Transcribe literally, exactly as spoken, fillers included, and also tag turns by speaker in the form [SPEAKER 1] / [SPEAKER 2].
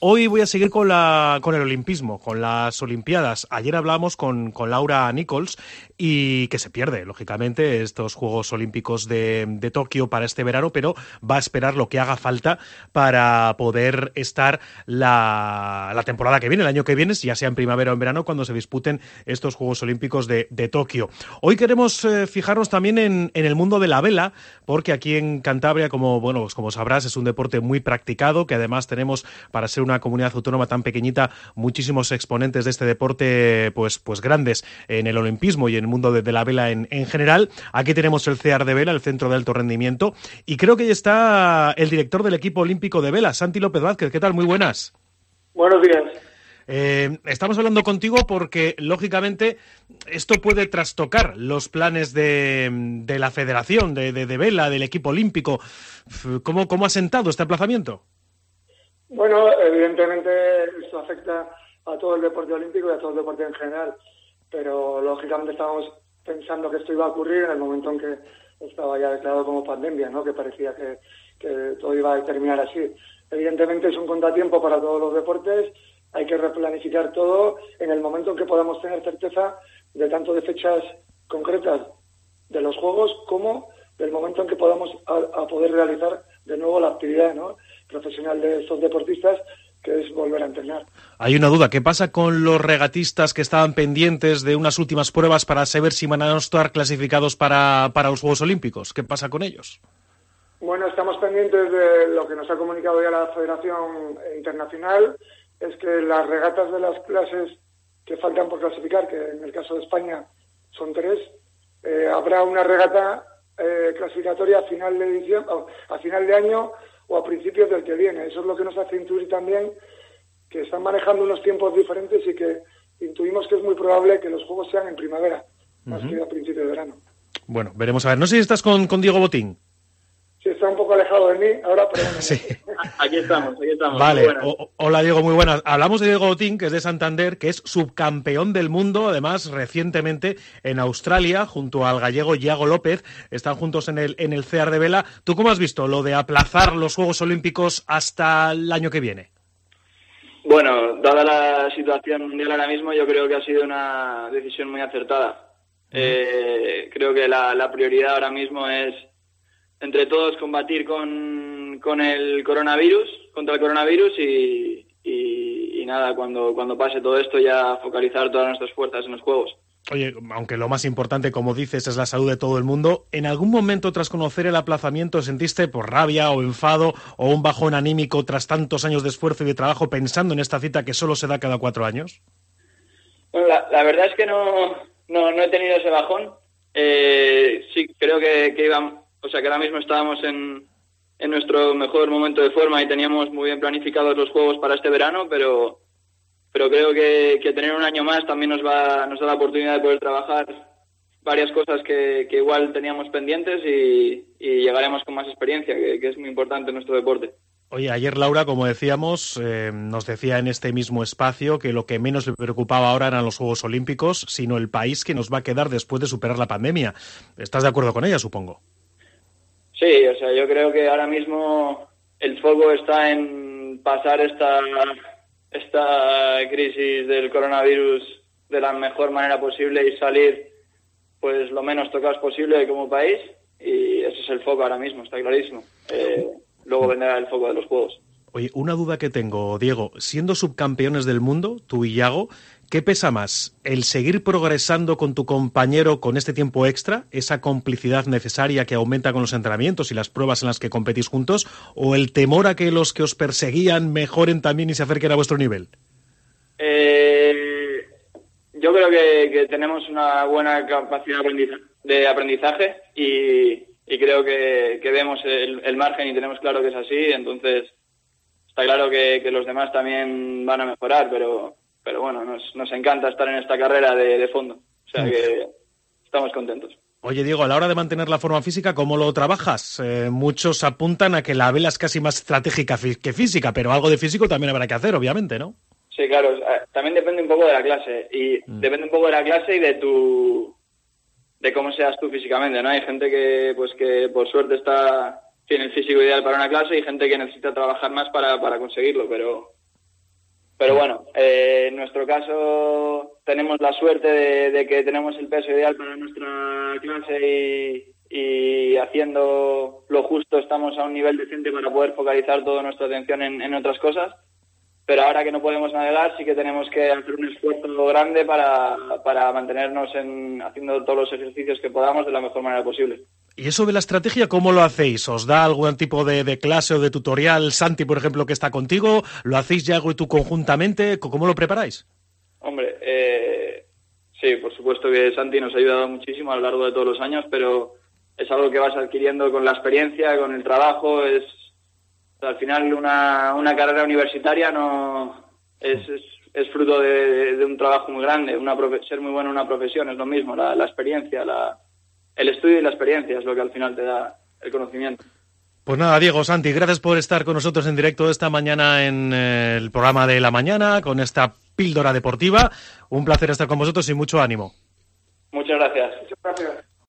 [SPEAKER 1] Hoy voy a seguir con la con el olimpismo, con las Olimpiadas. Ayer hablamos con, con Laura Nichols y que se pierde, lógicamente, estos Juegos Olímpicos de, de Tokio para este verano, pero va a esperar lo que haga falta para poder estar la, la temporada que viene, el año que viene, ya sea en primavera o en verano, cuando se disputen estos Juegos Olímpicos de, de Tokio. Hoy queremos eh, fijarnos también en, en el mundo de la vela, porque aquí en Cantabria, como, bueno, pues como sabrás, es un deporte muy practicado, que además tenemos, para ser una comunidad autónoma tan pequeñita, muchísimos exponentes de este deporte pues, pues grandes en el olimpismo y en el mundo de, de la vela en, en general. Aquí tenemos el C E A R de Vela, el Centro de Alto Rendimiento, y creo que ya está el director del equipo olímpico de vela, Santi López Vázquez. ¿Qué tal? Muy buenas.
[SPEAKER 2] Buenos días.
[SPEAKER 1] Eh, estamos hablando contigo porque, lógicamente, esto puede trastocar los planes de, de la federación de, de, de vela, del equipo olímpico. ¿Cómo, cómo ha sentado este aplazamiento?
[SPEAKER 2] Bueno, evidentemente esto afecta a todo el deporte olímpico y a todo el deporte en general, pero lógicamente estábamos pensando que esto iba a ocurrir en el momento en que estaba ya declarado como pandemia, ¿no? Que parecía que, que todo iba a terminar así. Evidentemente es un contratiempo para todos los deportes, hay que replanificar todo en el momento en que podamos tener certeza de tanto de fechas concretas de los Juegos como del momento en que podamos a, a poder realizar de nuevo la actividad, ¿no?, profesional de estos deportistas, que es volver a entrenar.
[SPEAKER 1] Hay una duda, ¿qué pasa con los regatistas que estaban pendientes de unas últimas pruebas para saber si van a estar clasificados para, para los Juegos Olímpicos? ¿Qué pasa con ellos?
[SPEAKER 2] Bueno, estamos pendientes de lo que nos ha comunicado ya la Federación Internacional, es que las regatas de las clases que faltan por clasificar, que en el caso de España son tres, eh, habrá una regata eh, clasificatoria a final de edición, a final de año o a principios del que viene. Eso es lo que nos hace intuir también que están manejando unos tiempos diferentes y que intuimos que es muy probable que los Juegos sean en primavera, más uh-huh. que a principios de verano.
[SPEAKER 1] Bueno, veremos a ver. No sé si estás con, con Diego Botín.
[SPEAKER 2] Sí, está un poco alejado de mí ahora, pero bueno.
[SPEAKER 1] Sí.
[SPEAKER 3] Aquí estamos, aquí estamos.
[SPEAKER 1] Vale, o, hola Diego, muy buenas. Hablamos de Diego Botín, que es de Santander, que es subcampeón del mundo, además recientemente en Australia, junto al gallego Iago López. Están juntos en el, en el C E A R de Vela. ¿Tú cómo has visto lo de aplazar los Juegos Olímpicos hasta el año que viene?
[SPEAKER 3] Bueno, dada la situación mundial ahora mismo, yo creo que ha sido una decisión muy acertada. Uh-huh. Eh, creo que la, la prioridad ahora mismo es entre todos combatir con, con el coronavirus, contra el coronavirus y, y, y nada, cuando, cuando pase todo esto ya focalizar todas nuestras fuerzas en los Juegos.
[SPEAKER 1] Oye, aunque lo más importante, como dices, es la salud de todo el mundo, ¿en algún momento tras conocer el aplazamiento sentiste por rabia o enfado o un bajón anímico tras tantos años de esfuerzo y de trabajo pensando en esta cita que solo se da cada cuatro años?
[SPEAKER 3] Bueno, la, la verdad es que no, no, no he tenido ese bajón. Eh, sí, creo que, que iba... O sea que ahora mismo estábamos en, en nuestro mejor momento de forma y teníamos muy bien planificados los Juegos para este verano, pero pero creo que, que tener un año más también nos va nos da la oportunidad de poder trabajar varias cosas que, que igual teníamos pendientes y, y llegaremos con más experiencia, que, que es muy importante en nuestro deporte.
[SPEAKER 1] Oye, ayer Laura, como decíamos, eh, nos decía en este mismo espacio que lo que menos le preocupaba ahora eran los Juegos Olímpicos, sino el país que nos va a quedar después de superar la pandemia. ¿Estás de acuerdo con ella, supongo?
[SPEAKER 3] Sí, o sea, yo creo que ahora mismo el foco está en pasar esta, esta crisis del coronavirus de la mejor manera posible y salir pues lo menos tocados posible como país, y ese es el foco ahora mismo, está clarísimo. Eh, luego vendrá el foco de los Juegos.
[SPEAKER 1] Oye, una duda que tengo, Diego, siendo subcampeones del mundo, tú y Iago, ¿qué pesa más? ¿El seguir progresando con tu compañero con este tiempo extra, esa complicidad necesaria que aumenta con los entrenamientos y las pruebas en las que competís juntos, o el temor a que los que os perseguían mejoren también y se acerquen a vuestro nivel?
[SPEAKER 3] Eh, yo creo que, que tenemos una buena capacidad de aprendizaje y, y creo que, que vemos el, el margen y tenemos claro que es así, entonces está claro que, que los demás también van a mejorar, pero... Pero bueno, nos, nos encanta estar en esta carrera de, de fondo. O sea que estamos contentos.
[SPEAKER 1] Oye, Diego, a la hora de mantener la forma física, ¿cómo lo trabajas? Eh, muchos apuntan a que la vela es casi más estratégica que física, pero algo de físico también habrá que hacer, obviamente, ¿no?
[SPEAKER 3] Sí, claro. También depende un poco de la clase. Y mm. depende un poco de la clase y de tu... de cómo seas tú físicamente, ¿no? Hay gente que, pues que por suerte está... tiene el físico ideal para una clase y gente que necesita trabajar más para, para conseguirlo, pero... Pero bueno, eh, en nuestro caso tenemos la suerte de, de que tenemos el peso ideal para nuestra clase y, y haciendo lo justo estamos a un nivel decente para poder focalizar toda nuestra atención en, en otras cosas. Pero ahora que no podemos navegar sí que tenemos que hacer un esfuerzo grande para, para mantenernos en, haciendo todos los ejercicios que podamos de la mejor manera posible.
[SPEAKER 1] ¿Y eso de la estrategia cómo lo hacéis? ¿Os da algún tipo de, de clase o de tutorial? Santi, por ejemplo, que está contigo, ¿lo hacéis Yago y tú conjuntamente? ¿Cómo lo preparáis?
[SPEAKER 3] Hombre, eh, sí, por supuesto que Santi nos ha ayudado muchísimo a lo largo de todos los años, pero es algo que vas adquiriendo con la experiencia, con el trabajo. Es al final una, una carrera universitaria no es, es, es fruto de, de un trabajo muy grande. Una profe, ser muy bueno en una profesión es lo mismo, la, la experiencia, la el estudio y la experiencia es lo que al final te da el conocimiento.
[SPEAKER 1] Pues nada, Diego, Santi, gracias por estar con nosotros en directo esta mañana en el programa de la mañana con esta píldora deportiva. Un placer estar con vosotros y mucho ánimo.
[SPEAKER 3] Muchas gracias.
[SPEAKER 2] Muchas gracias.